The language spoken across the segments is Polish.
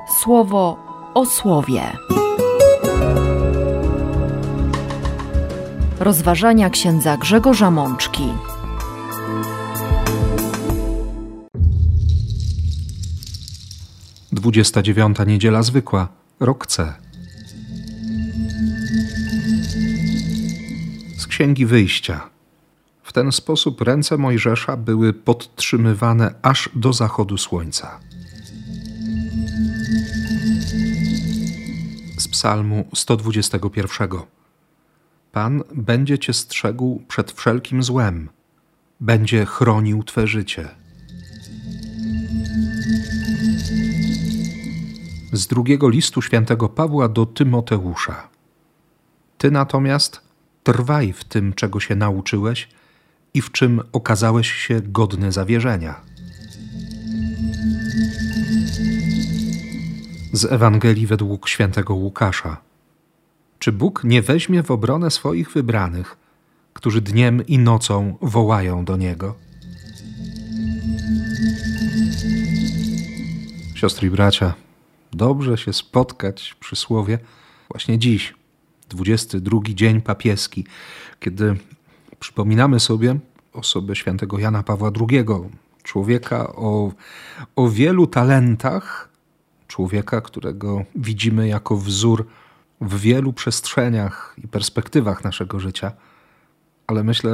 Słowo o słowie. Rozważania księdza Grzegorza Mączki. Dwudziesta 29. niedziela zwykła, rok C. Z Księgi Wyjścia. W ten sposób ręce Mojżesza były podtrzymywane aż do zachodu słońca. Z Psalmu 121. Pan będzie Cię strzegł przed wszelkim złem, będzie chronił Twe życie. Z drugiego listu świętego Pawła do Tymoteusza. Ty natomiast trwaj w tym, czego się nauczyłeś i w czym okazałeś się godny zawierzenia. Z Ewangelii według świętego Łukasza. Czy Bóg nie weźmie w obronę swoich wybranych, którzy dniem i nocą wołają do Niego? Siostry i bracia, dobrze się spotkać przy słowie właśnie dziś, 22 dzień papieski, kiedy przypominamy sobie osobę świętego Jana Pawła II, człowieka o wielu talentach, człowieka, którego widzimy jako wzór w wielu przestrzeniach i perspektywach naszego życia, ale myślę,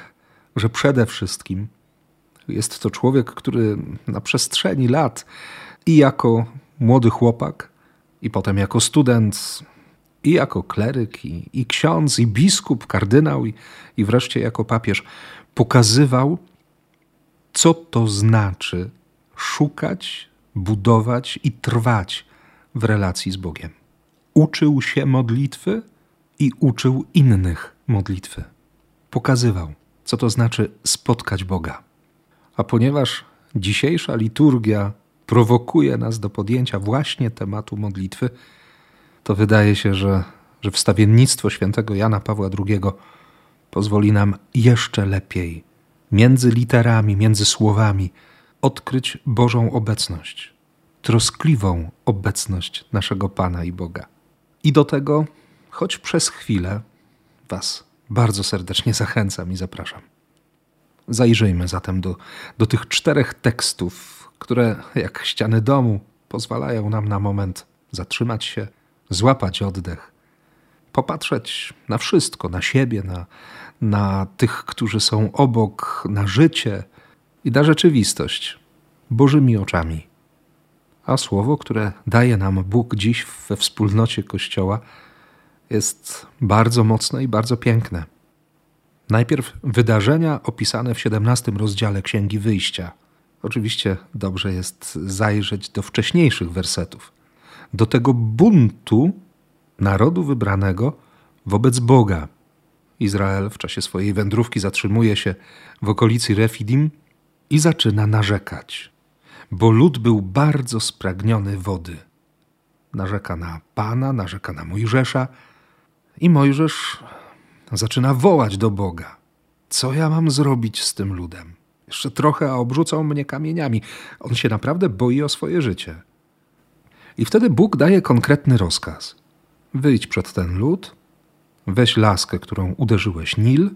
że przede wszystkim jest to człowiek, który na przestrzeni lat i jako młody chłopak, i potem jako student, i jako kleryk, i ksiądz, i biskup, kardynał, i wreszcie jako papież pokazywał, co to znaczy szukać, budować i trwać w relacji z Bogiem. Uczył się modlitwy i uczył innych modlitwy. Pokazywał, co to znaczy spotkać Boga. A ponieważ dzisiejsza liturgia prowokuje nas do podjęcia właśnie tematu modlitwy, to wydaje się, że wstawiennictwo świętego Jana Pawła II pozwoli nam jeszcze lepiej między literami, między słowami odkryć Bożą obecność, troskliwą obecność naszego Pana i Boga. I do tego, choć przez chwilę, Was bardzo serdecznie zachęcam i zapraszam. Zajrzyjmy zatem do tych 4 tekstów, które jak ściany domu pozwalają nam na moment zatrzymać się, złapać oddech, popatrzeć na wszystko, na siebie, na tych, którzy są obok, na życie i na rzeczywistość Bożymi oczami. A słowo, które daje nam Bóg dziś we wspólnocie Kościoła, jest bardzo mocne i bardzo piękne. Najpierw wydarzenia opisane w 17 rozdziale Księgi Wyjścia. Oczywiście dobrze jest zajrzeć do wcześniejszych wersetów, do tego buntu narodu wybranego wobec Boga. Izrael w czasie swojej wędrówki zatrzymuje się w okolicy Refidim i zaczyna narzekać, bo lud był bardzo spragniony wody. Narzeka na Pana, narzeka na Mojżesza i Mojżesz zaczyna wołać do Boga. Co ja mam zrobić z tym ludem? Jeszcze trochę, a obrzucą mnie kamieniami. On się naprawdę boi o swoje życie. I wtedy Bóg daje konkretny rozkaz. Wyjdź przed ten lud, weź laskę, którą uderzyłeś Nil,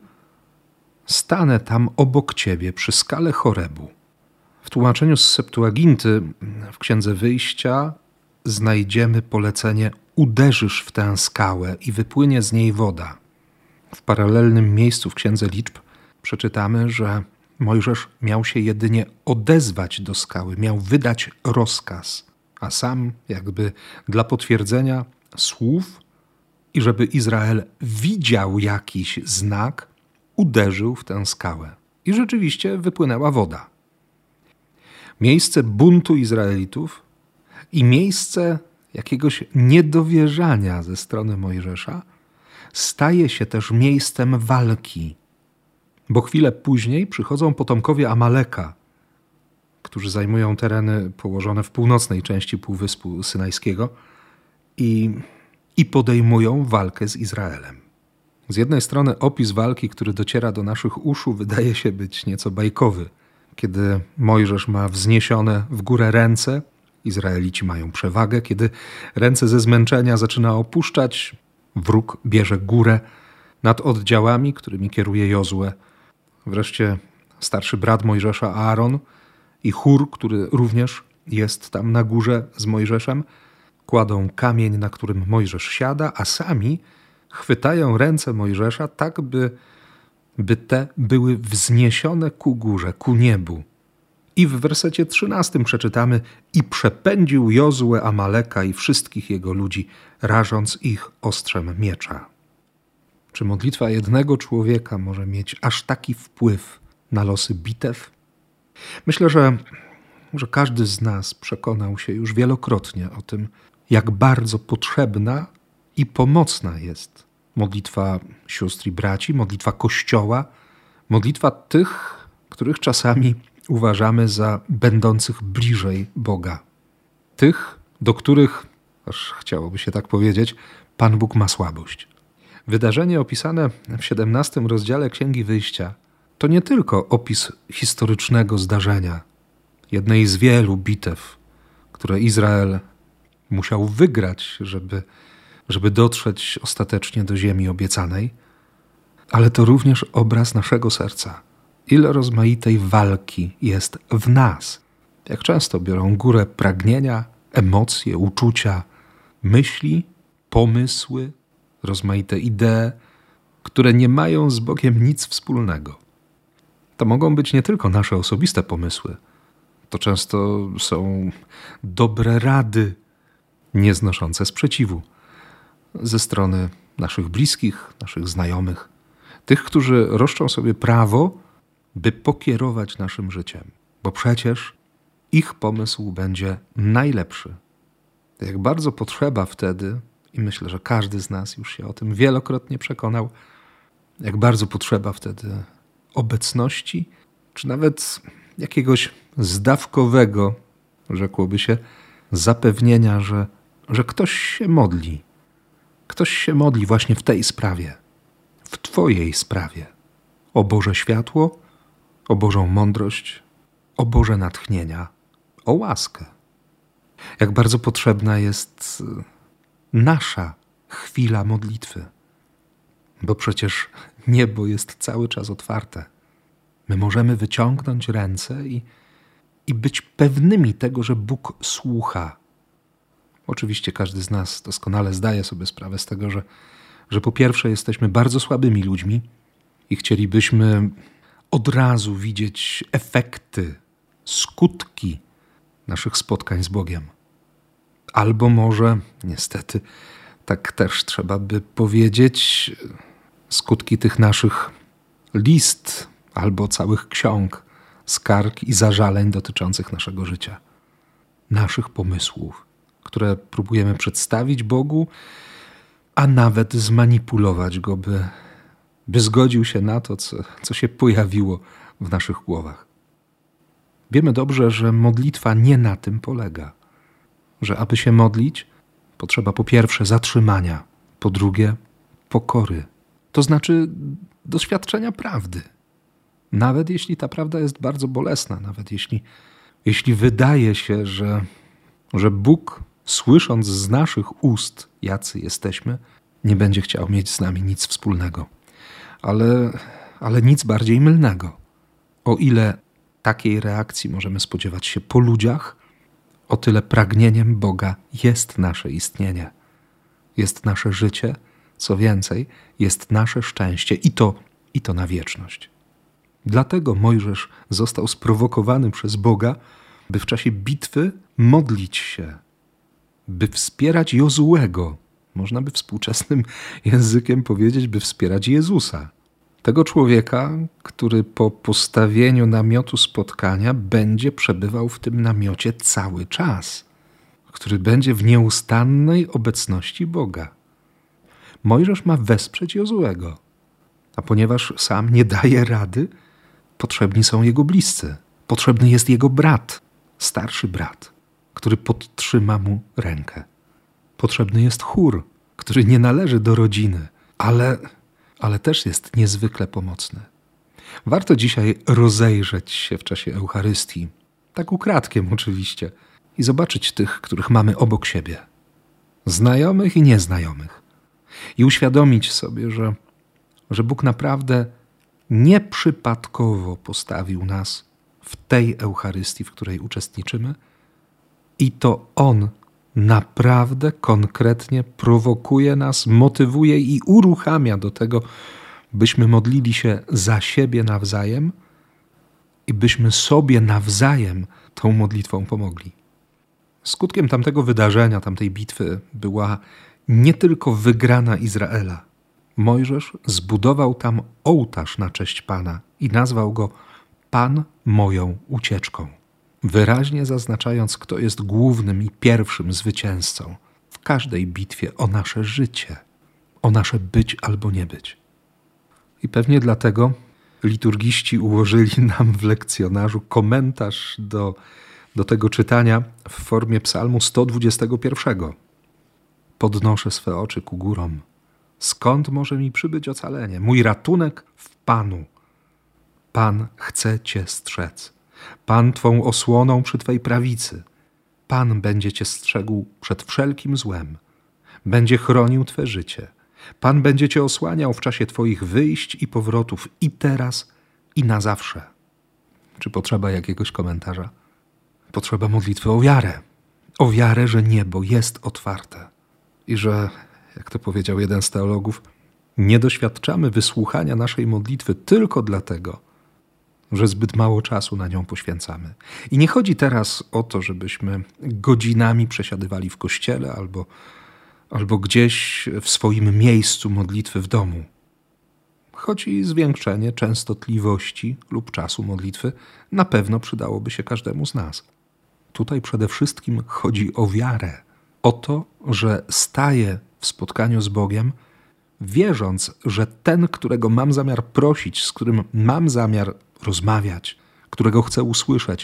stanę tam obok ciebie przy skale Chorebu. W tłumaczeniu z Septuaginty w Księdze Wyjścia znajdziemy polecenie uderzysz w tę skałę i wypłynie z niej woda. W paralelnym miejscu w Księdze Liczb przeczytamy, że Mojżesz miał się jedynie odezwać do skały, miał wydać rozkaz, a sam jakby dla potwierdzenia słów i żeby Izrael widział jakiś znak, uderzył w tę skałę. I rzeczywiście wypłynęła woda. Miejsce buntu Izraelitów i miejsce jakiegoś niedowierzania ze strony Mojżesza staje się też miejscem walki. Bo chwilę później przychodzą potomkowie Amaleka, którzy zajmują tereny położone w północnej części Półwyspu Synajskiego i podejmują walkę z Izraelem. Z jednej strony opis walki, który dociera do naszych uszu, wydaje się być nieco bajkowy, kiedy Mojżesz ma wzniesione w górę ręce Izraelici mają przewagę. Kiedy ręce ze zmęczenia zaczyna opuszczać, wróg bierze górę nad oddziałami, którymi kieruje Jozue. Wreszcie starszy brat Mojżesza, Aaron, i Hur, który również jest tam na górze z Mojżeszem, kładą kamień, na którym Mojżesz siada, a sami chwytają ręce Mojżesza tak, by te były wzniesione ku górze, ku niebu. I w wersecie 13 przeczytamy: i przepędził Jozue Amaleka i wszystkich jego ludzi, rażąc ich ostrzem miecza. Czy modlitwa jednego człowieka może mieć aż taki wpływ na losy bitew? Myślę, że każdy z nas przekonał się już wielokrotnie o tym, jak bardzo potrzebna i pomocna jest modlitwa sióstr i braci, modlitwa Kościoła, modlitwa tych, których czasami uważamy za będących bliżej Boga. Tych, do których, aż chciałoby się tak powiedzieć, Pan Bóg ma słabość. Wydarzenie opisane w 17 rozdziale Księgi Wyjścia to nie tylko opis historycznego zdarzenia, jednej z wielu bitew, które Izrael musiał wygrać, żeby dotrzeć ostatecznie do ziemi obiecanej, ale to również obraz naszego serca. Ile rozmaitej walki jest w nas. Jak często biorą górę pragnienia, emocje, uczucia, myśli, pomysły, rozmaite idee, które nie mają z Bogiem nic wspólnego. To mogą być nie tylko nasze osobiste pomysły. To często są dobre rady, nieznoszące sprzeciwu ze strony naszych bliskich, naszych znajomych, tych, którzy roszczą sobie prawo, by pokierować naszym życiem, bo przecież ich pomysł będzie najlepszy. Jak bardzo potrzeba wtedy, i myślę, że każdy z nas już się o tym wielokrotnie przekonał, jak bardzo potrzeba wtedy obecności, czy nawet jakiegoś zdawkowego, rzekłoby się, zapewnienia, że ktoś się modli. Ktoś się modli właśnie w tej sprawie, w Twojej sprawie. O Boże światło, o Bożą mądrość, o Boże natchnienia, o łaskę. Jak bardzo potrzebna jest nasza chwila modlitwy. Bo przecież niebo jest cały czas otwarte. My możemy wyciągnąć ręce i być pewnymi tego, że Bóg słucha. Oczywiście każdy z nas doskonale zdaje sobie sprawę z tego, że po pierwsze jesteśmy bardzo słabymi ludźmi i chcielibyśmy od razu widzieć efekty, skutki naszych spotkań z Bogiem. Albo może, niestety, tak też trzeba by powiedzieć, skutki tych naszych list albo całych ksiąg, skarg i zażaleń dotyczących naszego życia, naszych pomysłów, które próbujemy przedstawić Bogu, a nawet zmanipulować Go, by zgodził się na to, co się pojawiło w naszych głowach. Wiemy dobrze, że modlitwa nie na tym polega. Że aby się modlić, potrzeba po pierwsze zatrzymania, po drugie pokory. To znaczy doświadczenia prawdy. Nawet jeśli ta prawda jest bardzo bolesna, nawet jeśli wydaje się, że Bóg, słysząc z naszych ust, jacy jesteśmy, nie będzie chciał mieć z nami nic wspólnego. Ale nic bardziej mylnego. O ile takiej reakcji możemy spodziewać się po ludziach, o tyle pragnieniem Boga jest nasze istnienie. Jest nasze życie, co więcej, jest nasze szczęście i to na wieczność. Dlatego Mojżesz został sprowokowany przez Boga, by w czasie bitwy modlić się, by wspierać Jozuego. Można by współczesnym językiem powiedzieć, by wspierać Jezusa. Tego człowieka, który po postawieniu namiotu spotkania będzie przebywał w tym namiocie cały czas, który będzie w nieustannej obecności Boga. Mojżesz ma wesprzeć Jozuego, a ponieważ sam nie daje rady, potrzebni są jego bliscy. Potrzebny jest jego brat, starszy brat, który podtrzyma mu rękę. Potrzebny jest Hur, który nie należy do rodziny, ale też jest niezwykle pomocny. Warto dzisiaj rozejrzeć się w czasie Eucharystii, tak ukradkiem oczywiście, i zobaczyć tych, których mamy obok siebie, znajomych i nieznajomych, i uświadomić sobie, że Bóg naprawdę nieprzypadkowo postawił nas w tej Eucharystii, w której uczestniczymy, i to On naprawdę konkretnie prowokuje nas, motywuje i uruchamia do tego, byśmy modlili się za siebie nawzajem i byśmy sobie nawzajem tą modlitwą pomogli. Skutkiem tamtego wydarzenia, tamtej bitwy była nie tylko wygrana Izraela. Mojżesz zbudował tam ołtarz na cześć Pana i nazwał go Pan moją ucieczką, wyraźnie zaznaczając, kto jest głównym i pierwszym zwycięzcą w każdej bitwie o nasze życie, o nasze być albo nie być. I pewnie dlatego liturgiści ułożyli nam w lekcjonarzu komentarz do tego czytania w formie psalmu 121. Podnoszę swe oczy ku górom. Skąd może mi przybyć ocalenie? Mój ratunek w Panu. Pan chce Cię strzec. Pan Twą osłoną przy Twej prawicy. Pan będzie Cię strzegł przed wszelkim złem. Będzie chronił Twe życie. Pan będzie Cię osłaniał w czasie Twoich wyjść i powrotów i teraz, i na zawsze. Czy potrzeba jakiegoś komentarza? Potrzeba modlitwy o wiarę. O wiarę, że niebo jest otwarte. I że, jak to powiedział jeden z teologów, nie doświadczamy wysłuchania naszej modlitwy tylko dlatego, że zbyt mało czasu na nią poświęcamy. I nie chodzi teraz o to, żebyśmy godzinami przesiadywali w kościele albo gdzieś w swoim miejscu modlitwy w domu. Choć zwiększenie częstotliwości lub czasu modlitwy na pewno przydałoby się każdemu z nas. Tutaj przede wszystkim chodzi o wiarę. O to, że staję w spotkaniu z Bogiem, wierząc, że ten, którego mam zamiar prosić, z którym mam zamiar rozmawiać, którego chcę usłyszeć,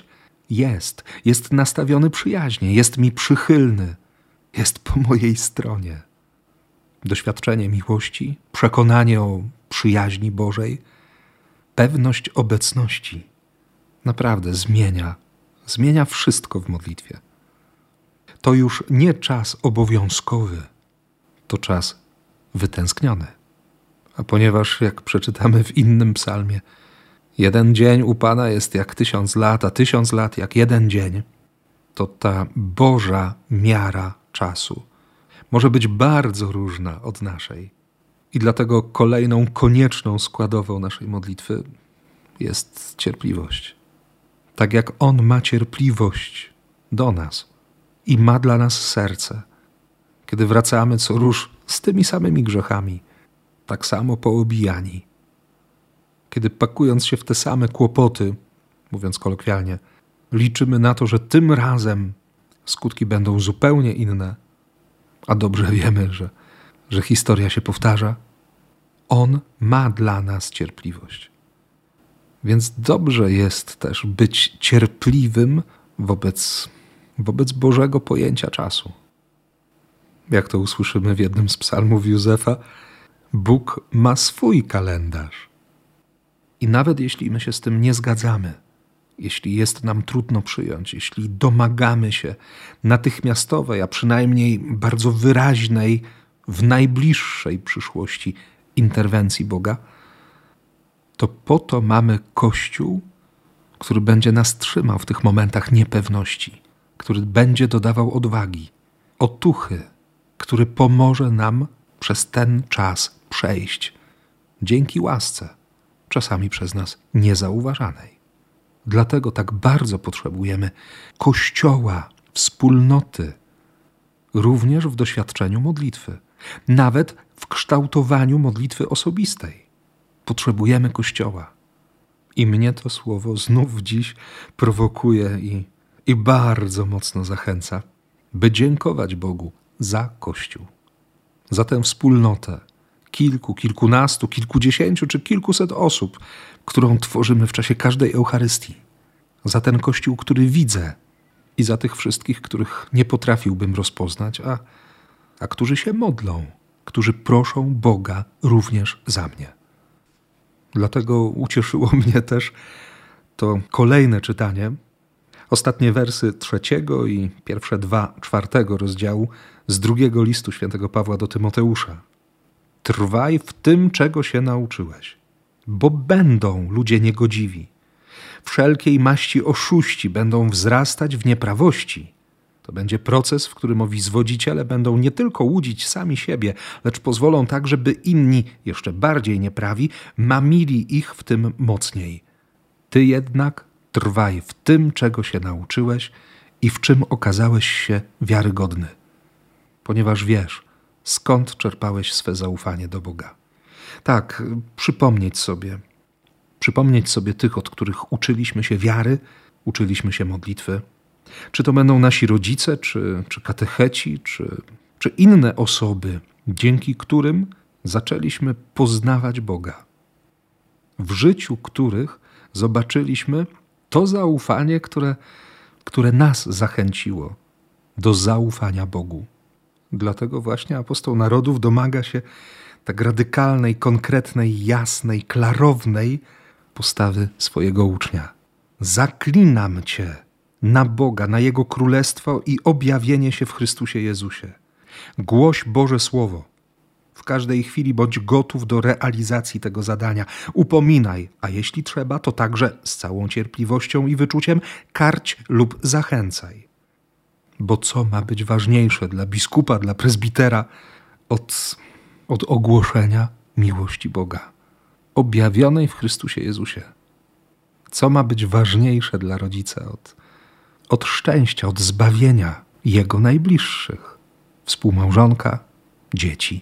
jest nastawiony przyjaźnie, jest mi przychylny, jest po mojej stronie. Doświadczenie miłości, przekonanie o przyjaźni Bożej, pewność obecności naprawdę zmienia wszystko w modlitwie. To już nie czas obowiązkowy, to czas wytęskniony. A ponieważ, jak przeczytamy w innym psalmie, 1 dzień u Pana jest jak 1000 lat, a 1000 lat jak 1 dzień, to ta Boża miara czasu może być bardzo różna od naszej. I dlatego kolejną konieczną składową naszej modlitwy jest cierpliwość. Tak jak On ma cierpliwość do nas i ma dla nas serce, kiedy wracamy co róż z tymi samymi grzechami, tak samo poobijani, kiedy pakując się w te same kłopoty, mówiąc kolokwialnie, liczymy na to, że tym razem skutki będą zupełnie inne, a dobrze wiemy, że historia się powtarza. On ma dla nas cierpliwość. Więc dobrze jest też być cierpliwym wobec Bożego pojęcia czasu. Jak to usłyszymy w jednym z psalmów Józefa, Bóg ma swój kalendarz. I nawet jeśli my się z tym nie zgadzamy, jeśli jest nam trudno przyjąć, jeśli domagamy się natychmiastowej, a przynajmniej bardzo wyraźnej, w najbliższej przyszłości interwencji Boga, to po to mamy Kościół, który będzie nas trzymał w tych momentach niepewności, który będzie dodawał odwagi, otuchy, który pomoże nam przez ten czas przejść dzięki łasce, czasami przez nas niezauważanej. Dlatego tak bardzo potrzebujemy Kościoła, wspólnoty, również w doświadczeniu modlitwy, nawet w kształtowaniu modlitwy osobistej. Potrzebujemy Kościoła. I mnie to słowo znów dziś prowokuje i bardzo mocno zachęca, by dziękować Bogu za Kościół, za tę wspólnotę kilkunastu, kilkudziesięciu czy kilkuset osób, którą tworzymy w czasie każdej Eucharystii, za ten Kościół, który widzę i za tych wszystkich, których nie potrafiłbym rozpoznać, a którzy się modlą, którzy proszą Boga również za mnie. Dlatego ucieszyło mnie też to kolejne czytanie, Ostatnie wersy 3 i pierwsze 2 4 rozdziału z 2 listu świętego Pawła do Tymoteusza. Trwaj w tym, czego się nauczyłeś, bo będą ludzie niegodziwi. Wszelkiej maści oszuści będą wzrastać w nieprawości. To będzie proces, w którym owi zwodziciele będą nie tylko łudzić sami siebie, lecz pozwolą tak, żeby inni, jeszcze bardziej nieprawi, mamili ich w tym mocniej. Ty jednak trwaj w tym, czego się nauczyłeś i w czym okazałeś się wiarygodny, ponieważ wiesz, skąd czerpałeś swe zaufanie do Boga. Tak, przypomnieć sobie tych, od których uczyliśmy się wiary, uczyliśmy się modlitwy. Czy to będą nasi rodzice, czy katecheci, czy inne osoby, dzięki którym zaczęliśmy poznawać Boga. W życiu których zobaczyliśmy to zaufanie, które nas zachęciło do zaufania Bogu. Dlatego właśnie apostoł narodów domaga się tak radykalnej, konkretnej, jasnej, klarownej postawy swojego ucznia. Zaklinam Cię na Boga, na Jego Królestwo i objawienie się w Chrystusie Jezusie. Głoś Boże Słowo. W każdej chwili bądź gotów do realizacji tego zadania. Upominaj, a jeśli trzeba, to także z całą cierpliwością i wyczuciem karć lub zachęcaj. Bo co ma być ważniejsze dla biskupa, dla prezbitera od ogłoszenia miłości Boga, objawionej w Chrystusie Jezusie? Co ma być ważniejsze dla rodzica od szczęścia, od zbawienia jego najbliższych, współmałżonka, dzieci?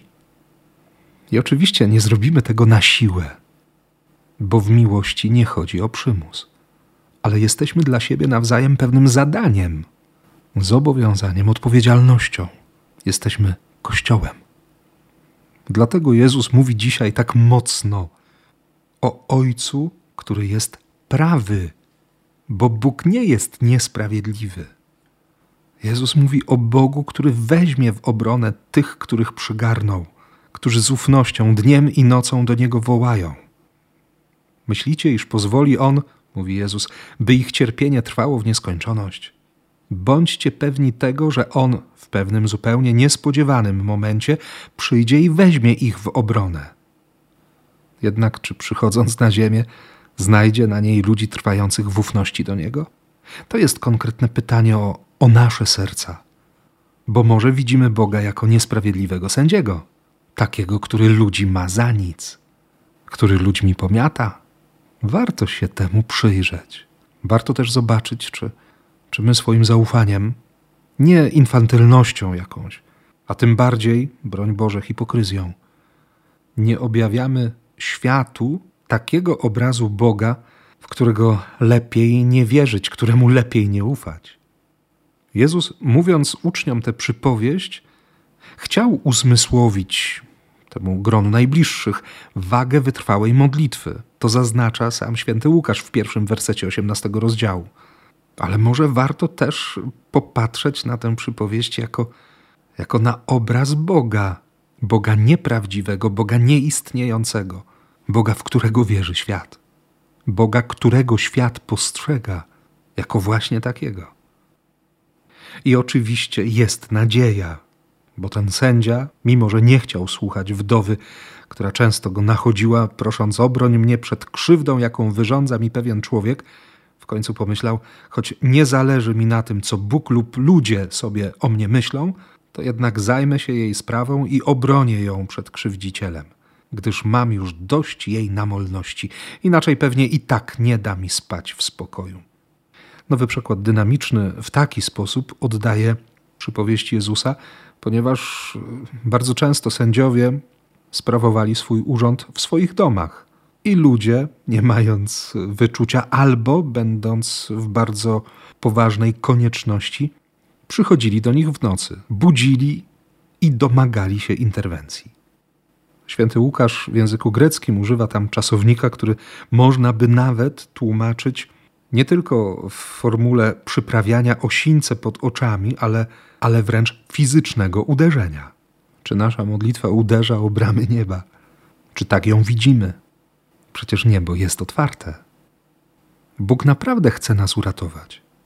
I oczywiście nie zrobimy tego na siłę, bo w miłości nie chodzi o przymus, ale jesteśmy dla siebie nawzajem pewnym zadaniem, zobowiązaniem, odpowiedzialnością. Jesteśmy Kościołem. Dlatego Jezus mówi dzisiaj tak mocno o Ojcu, który jest prawy, bo Bóg nie jest niesprawiedliwy. Jezus mówi o Bogu, który weźmie w obronę tych, których przygarnął, którzy z ufnością dniem i nocą do Niego wołają. Myślicie, iż pozwoli On, mówi Jezus, by ich cierpienie trwało w nieskończoność? Bądźcie pewni tego, że On w pewnym zupełnie niespodziewanym momencie przyjdzie i weźmie ich w obronę. Jednak czy przychodząc na ziemię, znajdzie na niej ludzi trwających w ufności do Niego? To jest konkretne pytanie o nasze serca. Bo może widzimy Boga jako niesprawiedliwego sędziego, takiego, który ludzi ma za nic, który ludźmi pomiata. Warto się temu przyjrzeć. Warto też zobaczyć, czy my swoim zaufaniem, nie infantylnością jakąś, a tym bardziej, broń Boże, hipokryzją, nie objawiamy światu takiego obrazu Boga, w którego lepiej nie wierzyć, któremu lepiej nie ufać. Jezus, mówiąc uczniom tę przypowieść, chciał uzmysłowić temu gronu najbliższych wagę wytrwałej modlitwy. To zaznacza sam święty Łukasz w 1 wersecie 18 rozdziału. Ale może warto też popatrzeć na tę przypowieść jako na obraz Boga. Boga nieprawdziwego, Boga nieistniejącego. Boga, w którego wierzy świat. Boga, którego świat postrzega jako właśnie takiego. I oczywiście jest nadzieja, bo ten sędzia, mimo że nie chciał słuchać wdowy, która często go nachodziła, prosząc: obroń mnie przed krzywdą, jaką wyrządza mi pewien człowiek, w końcu pomyślał: choć nie zależy mi na tym, co Bóg lub ludzie sobie o mnie myślą, to jednak zajmę się jej sprawą i obronię ją przed krzywdzicielem, gdyż mam już dość jej namolności, inaczej pewnie i tak nie da mi spać w spokoju. Nowy Przekład Dynamiczny w taki sposób oddaje przypowieść Jezusa, ponieważ bardzo często sędziowie sprawowali swój urząd w swoich domach i ludzie, nie mając wyczucia albo będąc w bardzo poważnej konieczności, przychodzili do nich w nocy, budzili i domagali się interwencji. Święty Łukasz w języku greckim używa tam czasownika, który można by nawet tłumaczyć nie tylko w formule przyprawiania osińce pod oczami, ale wręcz fizycznego uderzenia. Czy nasza modlitwa uderza o bramy nieba? Czy tak ją widzimy? Przecież niebo jest otwarte. Bóg naprawdę chce nas uratować.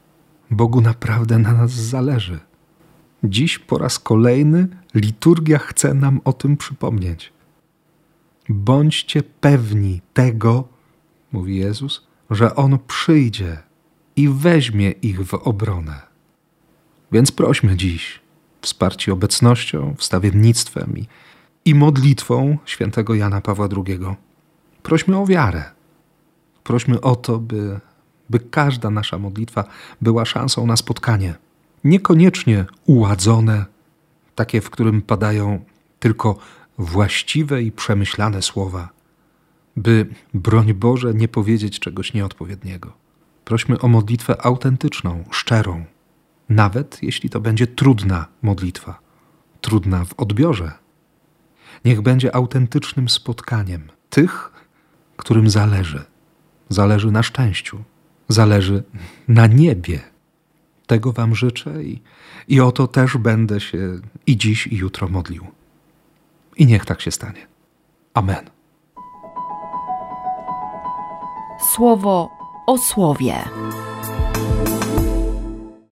Bogu naprawdę na nas zależy. Dziś po raz kolejny liturgia chce nam o tym przypomnieć. Bądźcie pewni tego, mówi Jezus, że On przyjdzie i weźmie ich w obronę. Więc prośmy dziś, wsparci obecnością, wstawiennictwem i modlitwą świętego Jana Pawła II. Prośmy o wiarę. Prośmy o to, by każda nasza modlitwa była szansą na spotkanie. Niekoniecznie uładzone, takie, w którym padają tylko właściwe i przemyślane słowa, by, broń Boże, nie powiedzieć czegoś nieodpowiedniego. Prośmy o modlitwę autentyczną, szczerą, nawet jeśli to będzie trudna modlitwa, trudna w odbiorze. Niech będzie autentycznym spotkaniem tych, którym zależy. Zależy na szczęściu, zależy na niebie. Tego wam życzę i o to też będę się i dziś, i jutro modlił. I niech tak się stanie. Amen. Słowo o słowie.